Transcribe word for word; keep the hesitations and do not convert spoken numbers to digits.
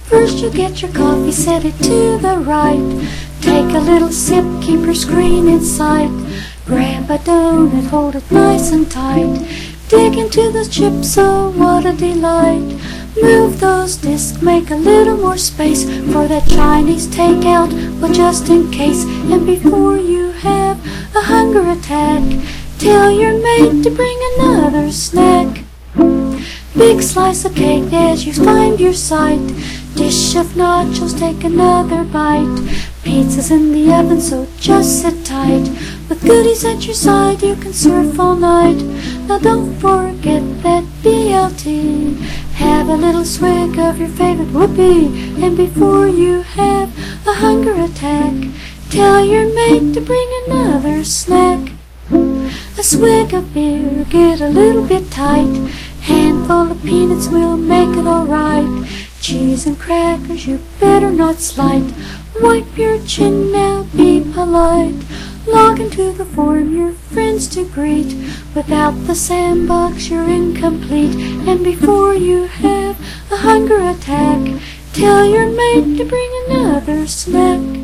First you get your coffee, set it to the right. Take a little sip, keep your screen in sight. Grab a donut, hold it nice and tight. Dig into those chips, oh what a delight. Move those discs, make a little more space for that Chinese takeout, well just in case. And before you have a hunger attack, tell your mate to bring another snack. Big slice of cake as you find your sight. Dish of nachos, take another bite. Pizza's in the oven, so just sit tight. With goodies at your side, you can surf all night. Now don't forget that B L T. Have a little swig of your favorite whoopee. And before you have a hunger attack, tell your mate to bring another snack. A swig of beer, get a little bit tight. Handful of peanuts will make it alright. Cheese and crackers, you better not slight. Wipe your chin now, be polite. Log into the forum, your friends to greet. Without the sandbox, you're incomplete. And before you have a hunger attack, tell your mate to bring another snack.